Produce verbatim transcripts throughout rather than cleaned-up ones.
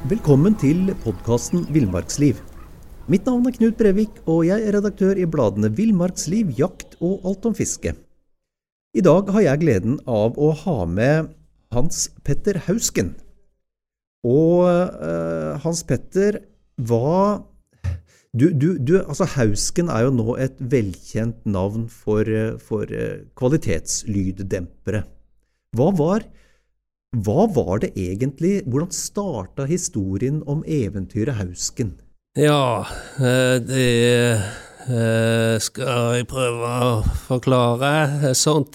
Velkommen til podcasten Villmarksliv. Mitt navn er Knut Brevik, og jeg er redaktør i bladene Villmarksliv, Jakt og Alt om fiske. I dag har jeg gleden av å ha med Hans Petter Hausken. Og uh, Hans Petter, hva... Du, du, du, altså Hausken er jo nå et velkjent navn for, for kvalitetslyddempere. Hva var, hva var det egentlig, hvordan startet historien om eventyret Hausken? Ja, det skal jeg prøve å forklare. Sånt,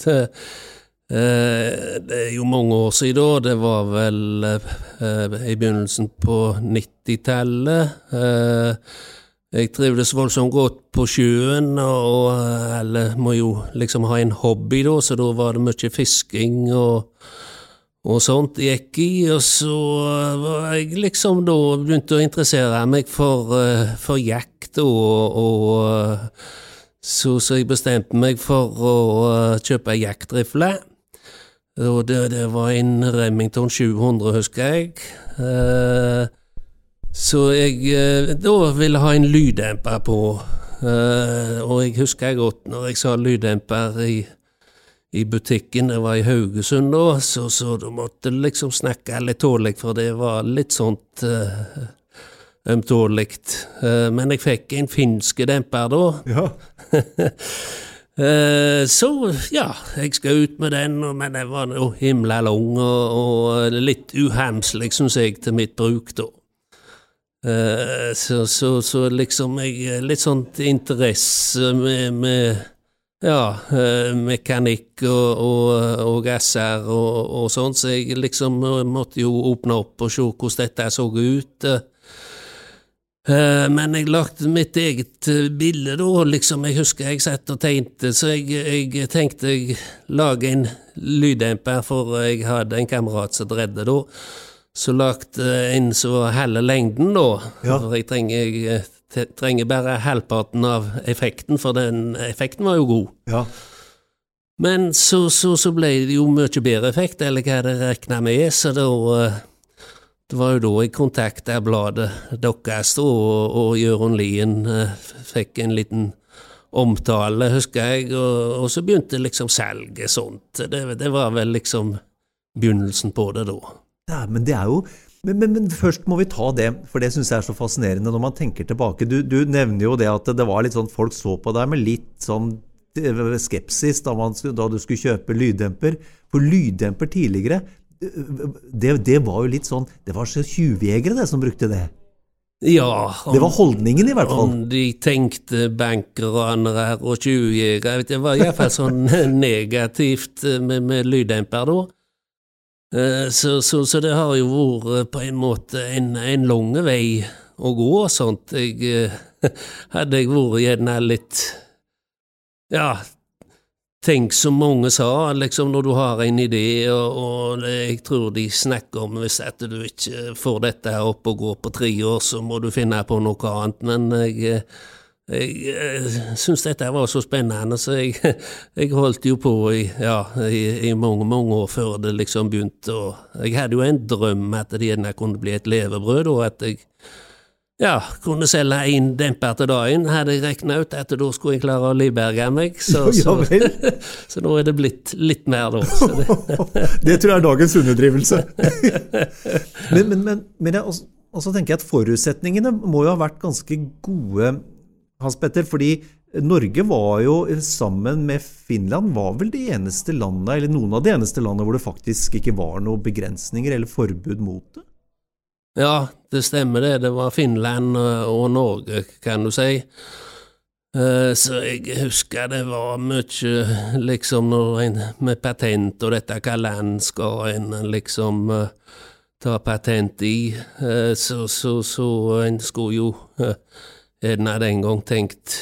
det er jo mange år siden, det var vel i begynnelsen på nittitallet. Jeg trivdes voldsomt godt på sjøen, og alle må jo liksom ha en hobby da, så da var det mye fisking og, og sånt jeg gikk i, og så var jeg liksom da begynte å interessere meg for, for jakt, og, og så, så jeg bestemte meg for å kjøpe jaktrifle. Og det, det var en Remington sju hundre, husker jeg. Uh, Så jeg da ville ha en lyddemper på, og jeg husker godt når jeg sa lyddemper i, i butikken, det var i Haugesund da, så, så da måtte jeg liksom snakke litt tålig, for det var litt sånt uh, ømtåligt. Uh, men jeg fikk en finske demper da. Ja. uh, så ja, jeg skal ut med den, men den var jo himla lang og, og litt uhamslig, synes jeg, til mitt bruk da. Uh, så, så, så liksom jeg litt sånt interesse med, med ja, uh, mekanikk og, og, og gasser og, og sånt, så jeg liksom måtte jo åpne opp og se hvordan dette så ut. Uh, men jeg lagde mitt eget bilde da, liksom jeg husker jeg satt og tegnte, så jeg, jeg tenkte jeg lage en lyddemper, for jeg hadde en kamerat som dredde da. Så lagt en som var halve lengden da, ja. For jeg trenger, jeg trenger bare halvparten av effekten, for den effekten var jo god. Ja. Men så, så, så ble det jo mye bedre effekt, eller hva jeg reknet med, så da, det var jo da jeg kontaktet bladet deres da, og, og Jørgen Lien fikk en liten omtale, husker jeg, og, og så begynte liksom salget sånt. Det, det var vel liksom begynnelsen på det da. Ja, men det er jo, men, men, men først må vi ta det, for det synes jeg er så fascinerende når man tenker tilbake. Du, du nevner jo det at det var litt sånn, folk så på deg med litt sånn skepsis da, man, da du skulle kjøpe lyddemper. For lyddemper tidligere, det, det var jo litt sånn, det var så tjuvjegere det som brukte det. Ja, om, det var holdningen i hvert fall. Om de tenkte bankranere og tjuvjegere, det var i hvert fall sånn negativt med, med lyddemper da. Så, så, så det har jo vært på en måte en, en lang vei å gå og sånt. Jeg, hadde jeg vært gjerne litt, ja, tenk som mange sa, liksom når du har en idé, og, og jeg tror de snakker om hvis at du ikke får dette her opp og gå på tre år, så må du finne på noe annet, men jeg... Jeg, jeg synes dette var så spennende, så jeg, jeg holdt jo på i, ja, i, i mange, mange år før det liksom begynte. Og jeg hadde jo en drøm at det gjerne kunne bli et levebrød, og at jeg ja, kunne selge en demper til dagen. Hadde jeg regnet ut at da skulle jeg klare å livberge meg, så, så, så nå er det blitt litt mer da. Så det. Det tror jeg er dagens underdrivelse. men, men, men, men jeg også, også tenker jeg at forutsetningene må jo ha vært ganske gode, Hans Petter, fordi Norge var jo sammen med Finland var vel de eneste landene, eller noen av de eneste landene hvor det faktisk ikke var noen begrensninger eller forbud mot det? Ja, det stemmer det. Det var Finland og Norge, kan du si. Så jeg husker det var mye liksom når en, med patent og dette hva land skal en liksom ta patent i, så, så, så en skulle jo en hadde en gang tenkt.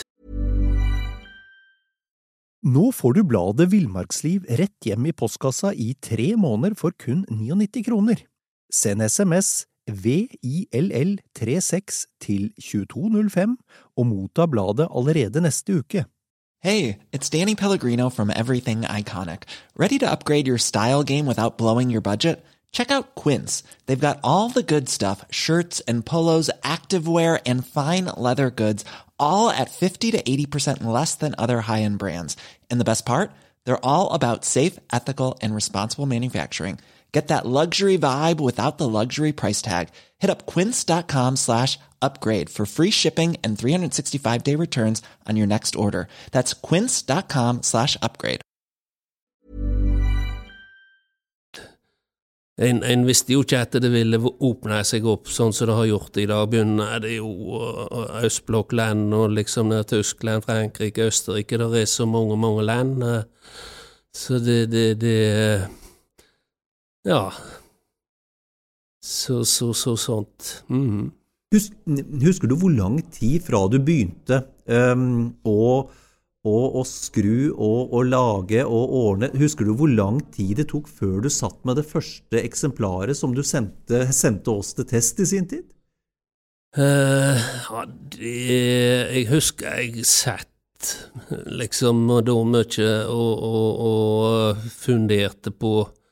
Nå får du bladet Villmarksliv rett hjem i postkassa i tre måneder for kun nittini kroner. Send sms V I L L tre seks til to to null fem og motta bladet allerede neste uke. Hey, it's Danny Pellegrino from Everything Iconic. Ready to upgrade your style game without blowing your budget? Check out Quince. They've got all the good stuff, shirts and polos, activewear, and fine leather goods, all at fifty to eighty percent less than other high-end brands. And the best part? They're all about safe, ethical, and responsible manufacturing. Get that luxury vibe without the luxury price tag. Hit up quince.com slash upgrade for free shipping and three sixty-five day returns on your next order. That's quince.com slash upgrade. En, en visste jo ikke at det ville åpne seg opp sånn som det har gjort i dag. Begynner det jo Østblokkland og liksom ned Tyskland, Frankrike, Østerrike. Det er så mange, mange land. Så det, det, det ja. Så, så, så sånt. Mm. Husk, husker du hvor lang tid fra du begynte um, å Og, og skru og, og lage og ordne. Husker du hvor lang tid det tok før du satt med det første eksemplaret som du sendte, sendte oss til test i sin tid? Uh, ja, det, jeg husker jeg satt liksom og da mye og, og, og funderte på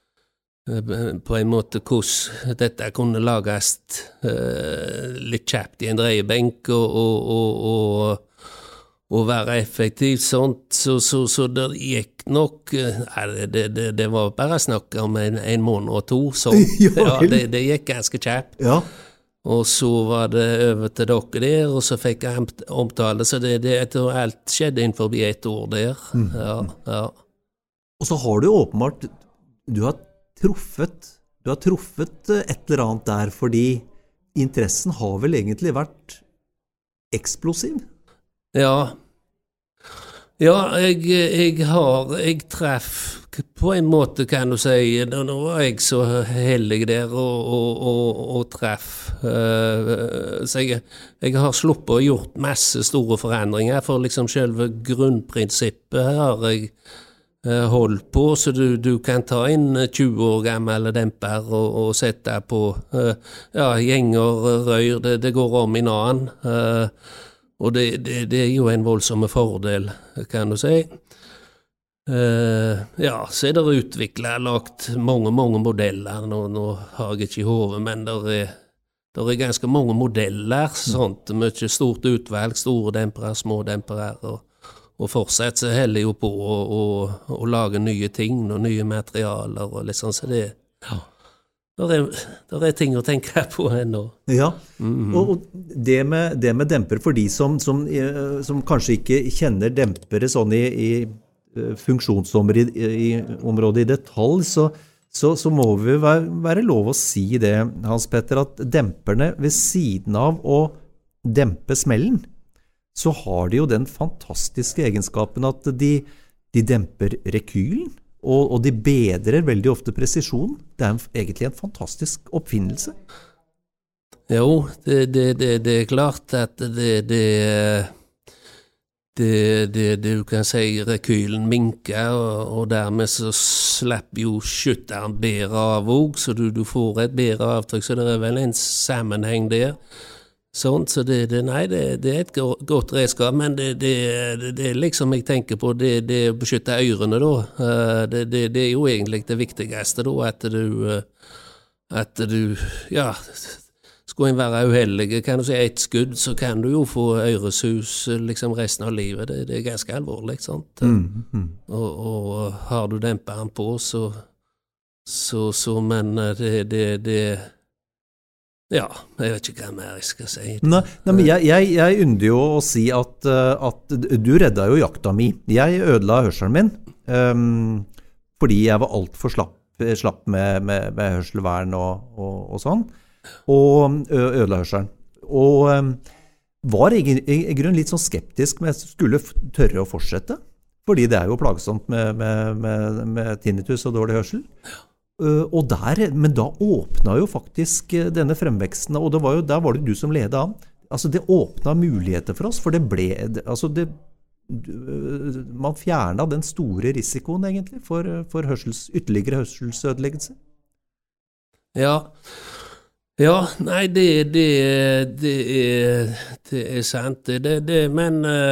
på en måte hvordan dette kunne lages uh, litt kjapt i en dreiebenk og, og, og, og og være effektivt sånt, så, så, så det gikk nok, nei, det, det, det var bare snakk om en, en måned og to, så ja, det, det gikk ganske kjapt. Ja. Og så var det over til dere der, og så fikk jeg omtale, så det, det, jeg tror alt skjedde innenfor et år der. Mm. Ja, ja. Og så har du åpenbart, du har truffet, du har truffet et eller annet der, fordi interessen har vel egentlig vært eksplosiv? Ja, ja, jeg, jeg har, jeg treff på en måte kan du si, nå var jeg så heldig der og, og, og, og treff, uh, så jeg, jeg har sluppet og gjort masse store forandringer, for liksom selve grunnprinsippet har jeg uh, holdt på, så du, du kan ta inn tjue år gammel demper og, og sette på, uh, ja, gjenger, røyr, det, det går om i en annen, uh, og det, det, det er jo en voldsomme fordel, kan du si. Uh, ja, så er det utviklet, lagt mange, mange modeller. Nå, nå har jeg ikke i hodet, men det er, det er ganske mange modeller, sånt, mye stort utvalg, store dempere, små dempere, og, og fortsatt så heller jo på å, å, å lage nye ting, og nye materialer, og litt sånn, så det ja. Det er, det er ting å tenke på ennå. Ja, mm-hmm. og det med, det med demper, for de som, som, som kanskje ikke kjenner dempere sånn i, i funksjonsområdet i, i, i detalj, så, så, så må vi være, være lov å si det, Hans Petter, at demperne ved siden av å dempe smellen, så har de jo den fantastiske egenskapen at de, de demper rekylen, Og, og de bedrer veldig ofte presisjon. Det er en, egentlig en fantastisk oppfinnelse. Jo, det, det, det, det er klart at det, det, det, det, det du kan si rekylen minker, og, og dermed så slipper jo skytteren bedre av også, så du, du får et bedre avtrykk, så det er vel en sammenheng der. Sånn, så det, det, nei, det, det er et godt redskap, men det, det, det, det er liksom jeg tenker på, det, det er å beskytte ørene da, det, det, det er jo egentlig det viktigste da, at du, at du, ja, skulle en være uheldig, kan du si et skudd, så kan du jo få øresus liksom resten av livet, det, det er ganske alvorlig, sant? Mm, mm. Og, og har du demperen på, så, så, så men det, det, det ja, jeg vet ikke hva mer jeg skal si. Nei, nei men jeg, jeg, jeg ynder jo å si at, at du redda jo jakta mi. Jeg ødela hørselen min, um, fordi jeg var alt for slapp, slapp med, med, med hørselvern og, og, og sånn, og ødela hørselen. Og um, var i, i grunn litt sånn skeptisk, men jeg skulle tørre å fortsette, fordi det er jo plagsomt med, med, med, med tinnitus og dårlig hørsel. Og der, men da åpnet jo faktisk denne fremveksten, og det var jo, der var det du som ledet an. Altså det åpnet muligheter for oss, for det ble, altså det, man fjernet den store risikoen egentlig for, for hørsels, ytterligere hørselsødeleggelse. Ja, ja, nei, det, det, det, er, det er sant, det, det, men uh,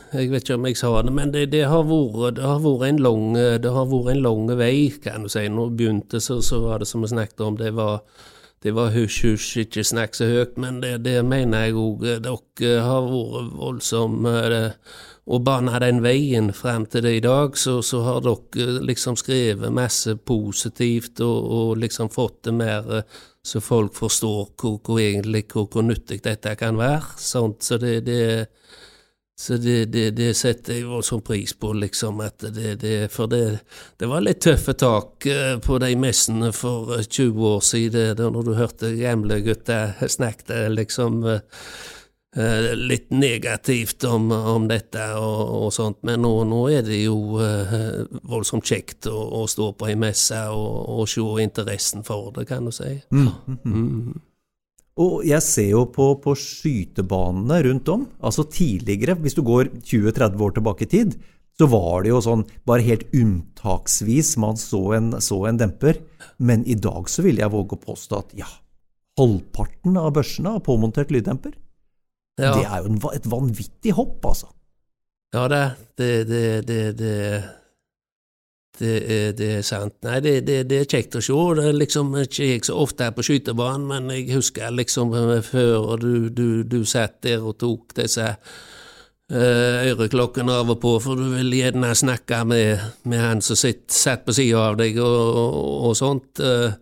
jeg vet ikke om jeg sa det, men det, det, har, vært, det har vært en lang, det har vært en lang vei, kan du si. Når det begynte, så, så var det som vi snakket om, det var, det var husj, husj, ikke snakk så høyt, men det, det mener jeg også, dere har vært voldsomme, å bane den veien frem til det i dag, så, så har dere liksom skrevet masse positivt, og, og liksom fått det mer, så folk forstår hvor, hvor egentlig, hvor, hvor nyttig dette kan være, sånt, så det, det Så det, det, det setter jeg jo som pris på, liksom, at det, det, for det, det var litt tøffe tak på de messene for tjue år siden, da når du hørte gamle gutter snakke liksom litt negativt om, om dette og, og sånt, men nå, nå er det jo voldsomt kjekt å, å stå på en messe og, og se interessen for det, kan du si. Mm, mm, mm. Mm. Og jeg ser jo på, på skytebanene rundt om, altså tidligere, hvis du går tjue til tretti år tilbake i tid, så var det jo sånn, bare helt unntaksvis man så en, så en demper, men i dag så vil jeg våge å påstå at ja, halvparten av børsene har påmontert lyddemper. Ja. Det er jo en, et vanvittig hopp, altså. Ja, det, det, det, det, det Det er, det er sant. Nei, det, det, det er kjekt å se. Det er liksom ikke jeg så ofte er på skytebanen, men jeg husker liksom før du, du, du satt der og tok disse uh, øreklokkene av og på, for du vil gjerne snakke med, med han som sitt, satt på siden av deg og, og, og sånt. Uh,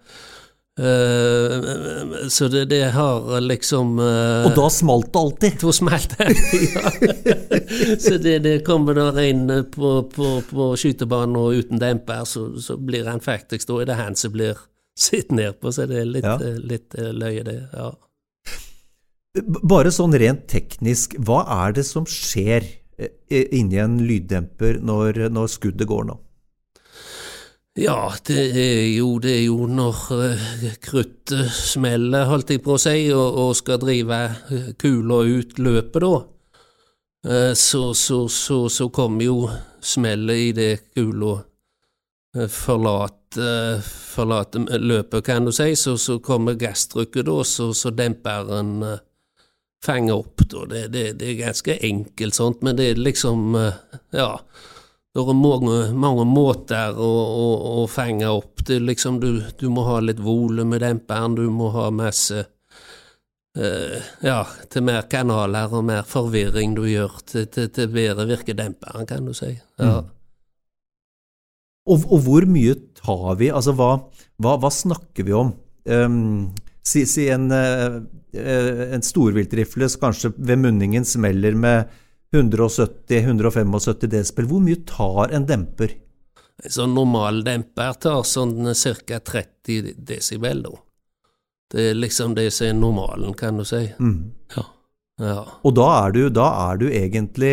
Uh, så det, det har liksom uh, og da smalt det alltid da smalt det alltid, ja. Så det, det kommer der inn på, på, på skytebanen og uten demper, så, så blir han faktisk, da er det han som blir sitt ned på, så det er litt, ja. litt løye det, ja. Bare sånn rent teknisk, hva er det som skjer inni en lyddemper når, når skuddet går nå? Ja, det er jo, det er jo når uh, kruttet smeller, holdt jeg på å si, og, og skal drive kula ut løpet da, uh, så, så, så, så kommer jo smellet i det kula uh, forlate, uh, forlate løpet, kan du si, så, så kommer gasstrykket da, så, så demperen uh, fanger opp da. Det, det, det er ganske enkelt sånt, men det er liksom, uh, ja... Det er mange, mange måter å, å, å fange opp. Det er liksom, du, du må ha litt volum med demperen, du må ha masse, uh, ja, til mer kanaler og mer forvirring du gjør til, til, til bedre virkedemperen, kan du si. Ja. Mm. Og, og hvor mye tar vi, altså hva, hva, hva snakker vi om? Um, si, si en, uh, en storviltrifle kanskje ved munningen smeller med hundre sytti til hundre syttifem desibel. Hvor mye tar en demper? En sånn normal demper tar sånn cirka tretti desibel da. Det er liksom det som er normalen, kan du si. Mm. Ja. Ja. Og da er, du, da er du egentlig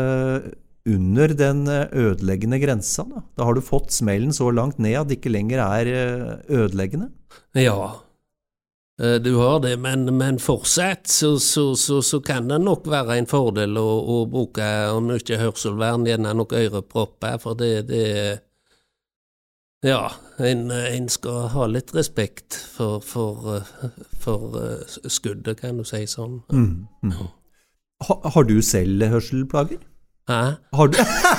under den ødeleggende grensa da. Da har du fått smellen så langt ned at det ikke lenger er ødeleggende. Ja, du har det, men, men fortsatt så, så, så, så kan det nok være en fordel å, å bruke, om ikke hørselvern, gjerne nok ørepropper, for det, det ja, en, en skal ha litt respekt for, for, for skuddet, kan du si sånn. Mm, mm. Ha, har du selv hørselplager? Hæ? Har du?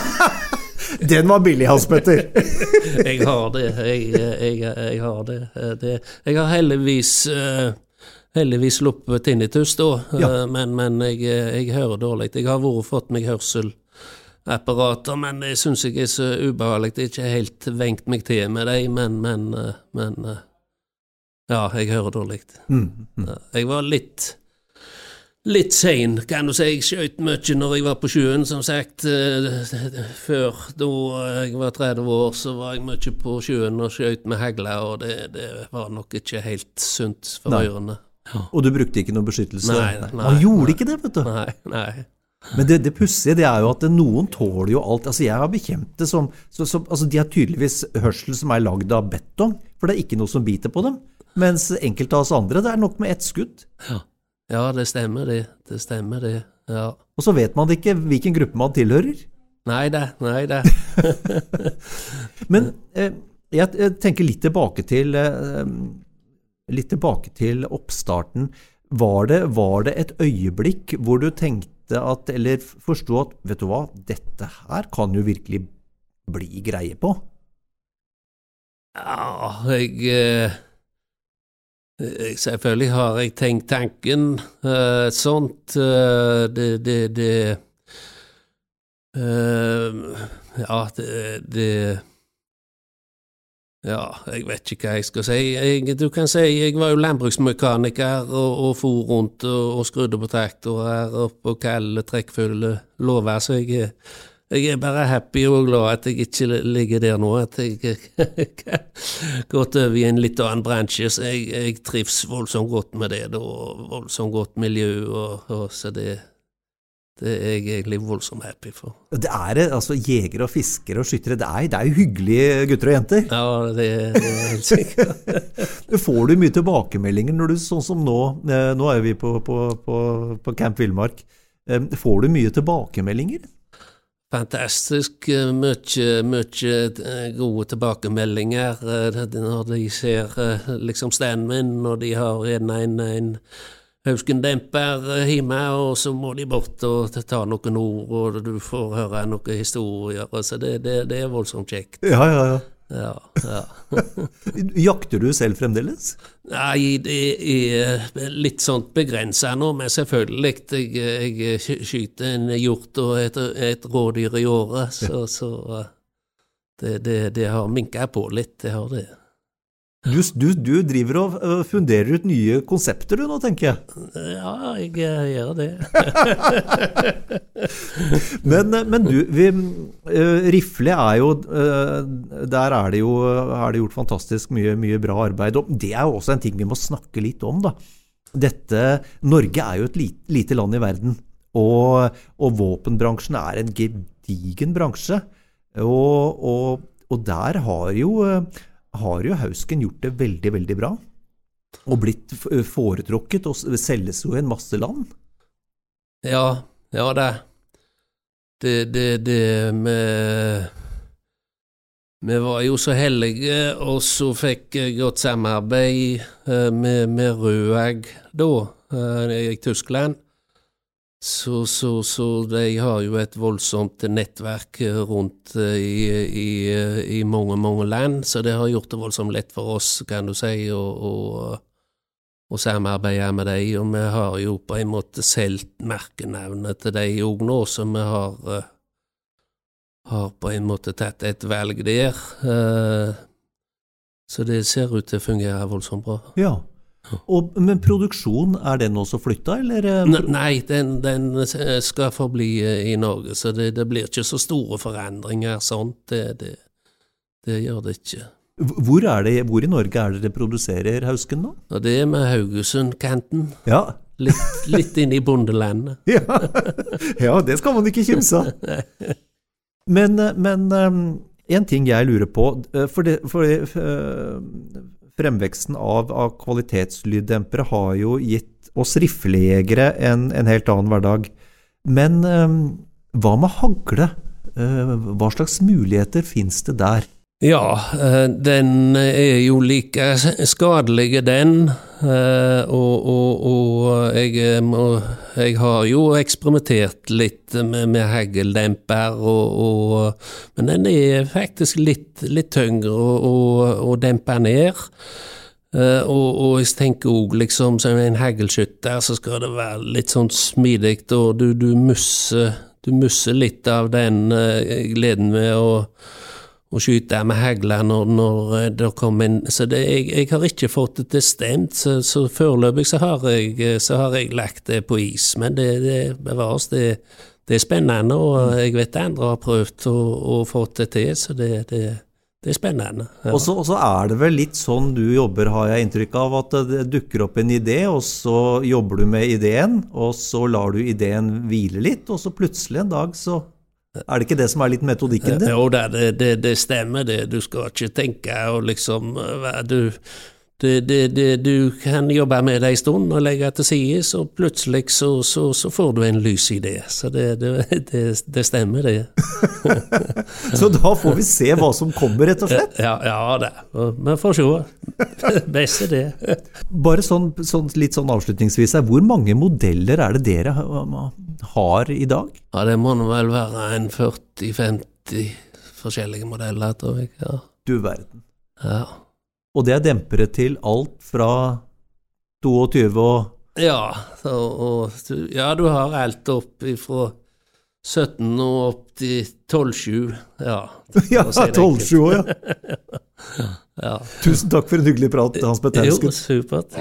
Den var billig, Hans Petter. Jeg har det, jeg, jeg, jeg har det. det. Jeg har heldigvis, uh, heldigvis sluppet tinnitus da, ja. uh, men, men jeg, jeg hører dårlig. Jeg har vært fått meg hørselapparater, men det synes jeg er så ubehagelig. Det er ikke helt vengt meg til med det, men, men, uh, men uh, ja, jeg hører dårlig. Mm, mm. Uh, jeg var litt... Litt sen, kan du si. Jeg skjøt mye når jeg var på sjøen, som sagt. Før, da jeg var tretti år, så var jeg mye på sjøen og skjøt med hagla, og det, det var nok ikke helt sunt for ørene. Ja. Og du brukte ikke noe beskyttelse? Nei, nei. Man gjorde nei, ikke det, vet du. Nei, nei. Men det, det pussige, det er jo at noen tåler jo alt. Altså, jeg har bekjente som, så, så, altså, de har tydeligvis hørsel som er lagd av betong, for det er ikke noe som biter på dem. Mens enkelte av oss andre, det er nok med ett skudd. Ja. Ja, det stemmer det. Det stemmer det, ja. Og så vet man ikke hvilken gruppe man tilhører. Nei da, nei da. Men eh, jeg tenker litt tilbake til, eh, litt tilbake til oppstarten. Var det, var det et øyeblikk hvor du tenkte kjente at, eller forstod at, vet du hva, dette her kan jo virkelig bli greie på? Ja, jeg, eh, jeg selvfølgelig har jeg tenkt tanken, eh, sånt, eh, det, det, det, eh, ja, det, det, ja, jeg vet ikke hva jeg skal si. Jeg, du kan si, jeg var jo landbruksmekaniker og, og for rundt og, og skrudde på traktorer og på kalde, trekkfulle låver, så jeg, jeg er bare happy og glad at jeg ikke ligger der nå, at jeg har gått over i en litt annen bransje, så jeg, jeg trives voldsomt godt med det, da, voldsomt godt miljø, og, og så det Det er jeg egentlig voldsomt happy for. Det er altså jegere og fiskere og skyttere, det er, det er jo hyggelige gutter og jenter. Ja, det, det er helt sikkert. Får du mye tilbakemeldinger når du, sånn som nå, nå er vi på, på, på, på Camp Villmark, får du mye tilbakemeldinger? Fantastisk, mye, mye gode tilbakemeldinger når de ser liksom standen min, når de har en, en, en Hauskendemper hjemme, og så må de bort og ta noen ord, og du får høre noen historier, så det, det, det er voldsomt kjekt. Ja, ja, ja. Ja, ja. Jakter du selv fremdeles? Nei, det er litt sånt begrenset nå, men selvfølgelig, jeg, jeg skyter en hjort og et, et rådyr i året, så, så det, det, det har minket på litt, det har det. Du, du, du driver og funderer ut nye konsepter du nå, tenker jeg. Ja, jeg, jeg gjør det. men, men du, vi, uh, rifle er jo, uh, der er det jo er det gjort fantastisk mye, mye bra arbeid, og det er jo også en ting vi må snakke litt om da. Dette, Norge er jo et lite, lite land i verden, og, og våpenbransjen er en gedigen bransje, og, og, og der har jo... Uh, har jo Hausken gjort det veldig, veldig bra, og blitt foretrukket, og selges jo i en masse land. Ja, ja det. Det, det, det med... Vi var jo så heldige, og så fikk jeg godt samarbeid med, med Røag da, i Tyskland. Så, så, så de har jo et voldsomt nettverk rundt i, i, i mange, mange land, så det har gjort det voldsomt lett for oss, kan du si, å, å, å samarbeide med dem, og vi har jo på en måte selv merkenavnet til dem også nå, så vi har, har på en måte tatt et valg der, så det ser ut til å fungere voldsomt bra. Ja. Og, men produksjon, er den også flyttet, eller? Nei, den, den skal forbli i Norge, så det, det blir ikke så store forandringer, sånt, det, det, det gjør det ikke. Hvor, er det, hvor i Norge er det det produserer Hausken nå? Og det er med Haugesund-kanten, ja. litt, litt inn i bondelandet. ja. ja, det skal man ikke kimse av. Men, men en ting jeg lurer på, for det... For det fremveksten av, av kvalitetslyddempere har jo gitt oss riflejegere en, en helt annen hverdag. Men um, hva med hagle? Uh, hva slags muligheter finnes det der? Ja, den er jo like skadelig den, og, og, og jeg, må, jeg har jo eksperimentert litt med, med hageldemper, og, og, men den er faktisk litt, litt tyngre å dempe ned. Og, og jeg tenker også liksom som en hagelskytter så skal det være litt sånn smidig, og du, du, musser, du musser litt av den gleden med å og skyte med hagler når, når det kommer inn. Så det, jeg, jeg har ikke fått det stemt, så, så foreløpig så har, jeg, så har jeg lagt det på is. Men det, det bevares, det, det er spennende, og jeg vet andre har prøvd å, å få det til, så det, det, det er spennende. Ja. Og så, og så er det vel litt sånn du jobber, har jeg inntrykk av, at det dukker opp en idé, og så jobber du med ideen, og så lar du ideen hvile litt, og så plutselig en dag så... Er det ikke det som er litt metodikken din? Jo, det, det, det stemmer det. Du skal ikke tenke og liksom, du, det, det, det, du kan jobbe med det en stund og legge til side, så plutselig så, så, så får du en lys idé. Så det, det, det, det stemmer det. Så da får vi se hva som kommer, rett og slett? Ja, ja det. Vi får se. Best er det. Bare sånn, sånn, litt sånn avslutningsvis, hvor mange modeller er det dere har i dag? Ja, det må vel være en førti femti forskjellige modeller, tror jeg. Ja. Du verden. Ja. Og det er dempere til alt fra toogtyve og Ja, så, og, ja, du har alt opp fra sytten og opp til tolv sju. Ja, ja tolv sju år, ja. Ja. Tusen takk for en hyggelig prat, Hans Petter Haugseth. Jo, supert.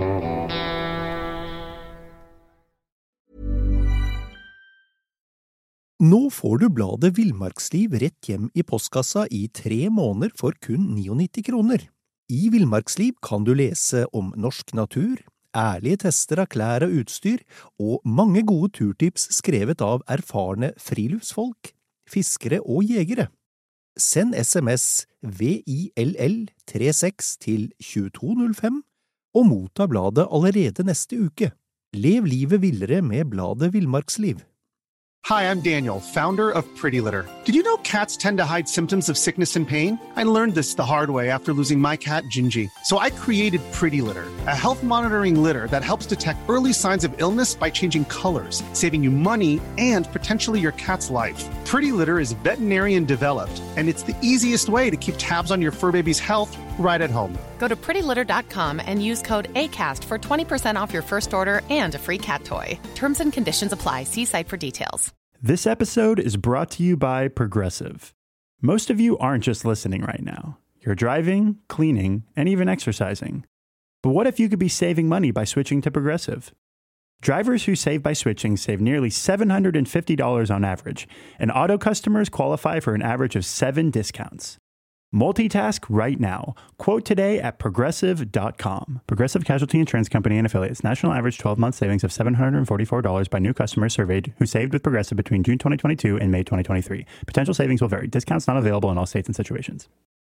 Nå får du bladet Villmarksliv rett hjem i postkassa i tre måneder for kun nittini kroner. I Villmarksliv kan du lese om norsk natur, ærlige tester av klær og utstyr, og mange gode turtips skrevet av erfarne friluftsfolk, fiskere og jegere. Send sms V I L L trettiseks til tjueto null fem og motta bladet allerede neste uke. Lev livet villere med bladet Villmarksliv. Hi, I'm Daniel, founder of Pretty Litter. Did you know cats tend to hide symptoms of sickness and pain? I learned this the hard way after losing my cat, Gingy. So I created Pretty Litter, a health monitoring litter that helps detect early signs of illness by changing colors, saving you money and potentially your cat's life. Pretty Litter is veterinarian developed, and it's the easiest way to keep tabs on your fur baby's health right at home. Go to pretty litter dot com and use code ACAST for twenty percent off your first order and a free cat toy. Terms and conditions apply. See site for details. This episode is brought to you by Progressive. Most of you aren't just listening right now. You're driving, cleaning, and even exercising. But what if you could be saving money by switching to Progressive? Drivers who save by switching save nearly seven hundred fifty dollars on average, and auto customers qualify for an average of seven discounts. Multitask right now. Quote today at progressive dot com. Progressive Casualty Insurance Company and Affiliates. National average twelve-month savings of seven hundred forty-four dollars by new customers surveyed who saved with Progressive between June twenty twenty-two and May twenty twenty-three. Potential savings will vary. Discounts not available in all states and situations.